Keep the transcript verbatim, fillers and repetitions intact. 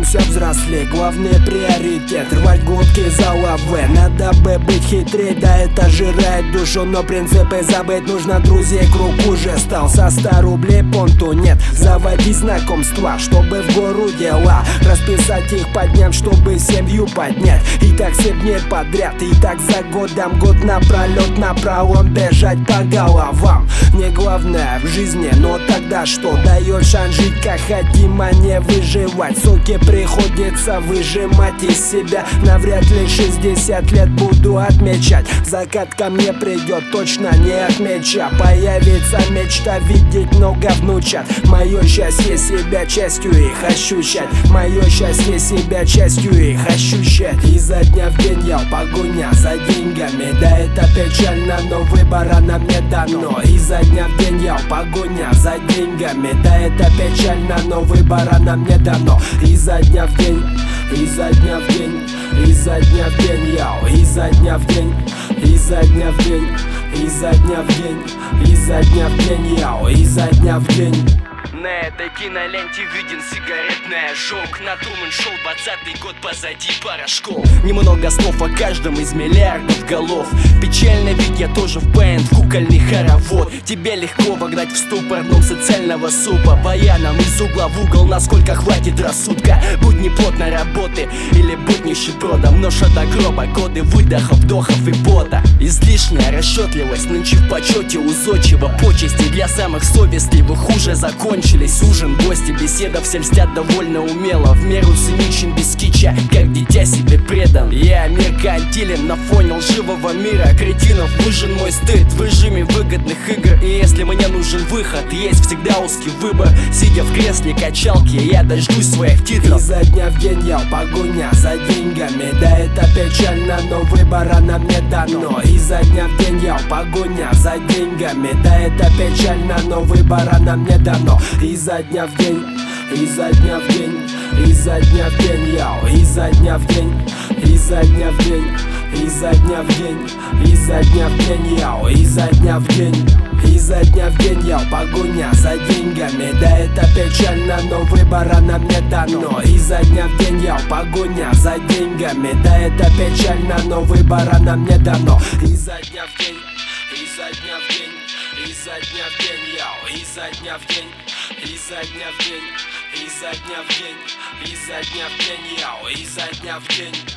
учимся взрослеть, главный приоритет рвать глотки за лавы. Надо бы быть хитрее, да это жирает душу, но принципы забыть нужно, друзей круг уже стал. Со ста рублей понту нет, заводи знакомства, чтобы в гору дела расписать их по дням, чтобы семью поднять. И так семь дней подряд, и так за годом, год напролет, напролом бежать по головам. Не главное в жизни, но тогда что? Дает шанс жить как хотим, а не выживать. Соки приходится выжимать из себя. Навряд ли шестьдесят лет буду отмечать. Закат ко мне придет, точно не отмеча. Появится мечта видеть много внучат. Мое счастье себя частью их ощущать. Мое счастье себя частью их ощущать. Изо дня в день я в погоня за деньгами. Да это печально, но выбора нам не дано. Изо дня в день я в погоня за деньгами. Да это печально, но выбора нам не дано. Изо дня в день, изо дня в день, изо дня в день я, изо дня в день, изо дня в день, изо дня в день, изо дня в день я, изо дня в день. На этой киноленте виден сигаретный ожог. На Трумэн шоу двадцатый год, позади пара школ. Немного слов о каждом из миллиардов голов. Печально, ведь я тоже в пейнт, в кукольный хоровод. Тебе легко вогнать в ступор дном социального супа. Баяном из угла в угол, насколько хватит рассудка. Будь не плотной работы или будь нищебродом. Ноша до гроба, годы выдохов, вдохов и пота. Излишняя расчетливость нынче в почете у зодчего. Почести для самых совестливых уже закончились. Ужин, гости, беседа, все льстят довольно умело. В меру циничен, без кича, как дитя себе предан. Я меркантилен на фоне лживого мира кретинов. Выжжен мой стыд в режиме выгодных игр. И если мне нужен выход, есть всегда узкий выбор. Сидя в кресле качалки, я дождусь своих титров. Изо дня в день я в погоня за деньгами. Да это печально, но выбора нам не дано. Изо дня в день я в погоня за деньгами. Да это печально, но выбора нам не дано. Изо дня в день, изо дня в день, изо дня в день я, изо дня в день, изо дня в день, изо дня в день, изо дня в день я, изо дня в день. Изо дня в день я в погоня за деньгами. Да это печально, но выбора нам не дано. Изо дня в день я в погоня за деньгами. Да это печально, но выбора нам не дано. Изо дня в день, изо дня в день, изо дня в день я, изо дня в день, изо дня в день, изо дня в день, изо дня в день я, изо дня в день.